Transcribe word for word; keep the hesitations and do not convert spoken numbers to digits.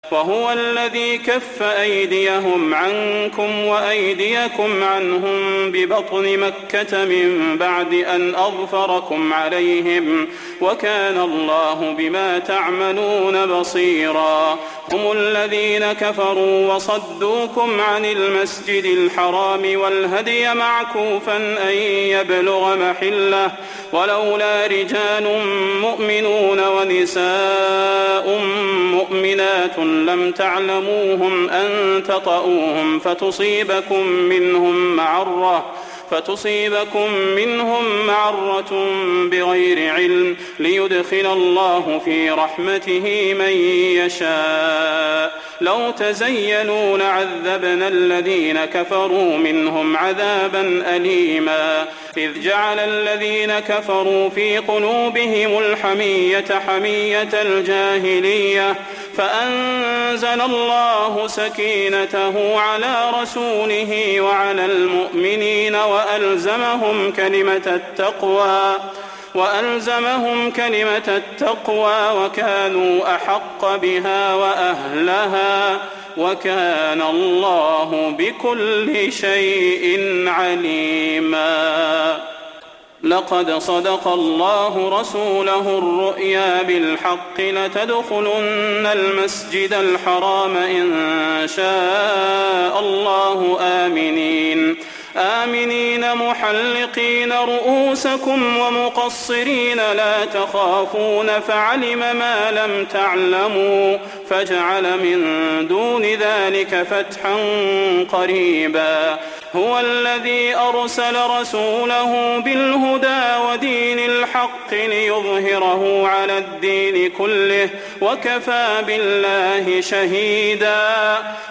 وهو الذي كف أيديهم عنكم وأيديكم عنهم ببطن مكة من بعد أن أظفركم عليهم وكان الله بما تعملون بصيرا. هم الذين كفروا وصدوكم عن المسجد الحرام والهدي معكوفا أن يبلغ محله ولولا رجال مؤمنون ونساء مؤمنات لم تعلموهم أن تطؤوهم فتصيبكم منهم معرة فتصيبكم منهم معرة بغير علم ليدخل الله في رحمته من يشاء. لو تزيلوا لعذبنا الذين كفروا منهم عذابا أليما. إذ جعل الذين كفروا في قلوبهم الحمية حمية الجاهلية فأنزل الله سكينته على رسوله وعلى المؤمنين وألزمهم كلمة التقوى وألزمهم كلمة التقوى وكانوا أحق بها وأهلها وكان الله بكل شيء عليما. لقد صدق الله رسوله الرؤيا بالحق لتدخلن المسجد الحرام إن شاء الله آمنين آمنين محلقين رؤوسكم ومقصرين لا تخافون فعلم ما لم تعلموا فجعل من دون ذلك فتحا قريبا. هو الذي أرسل رسوله بالهدى ودين الحق ليظهره على الدين كله وكفى بالله شهيدا.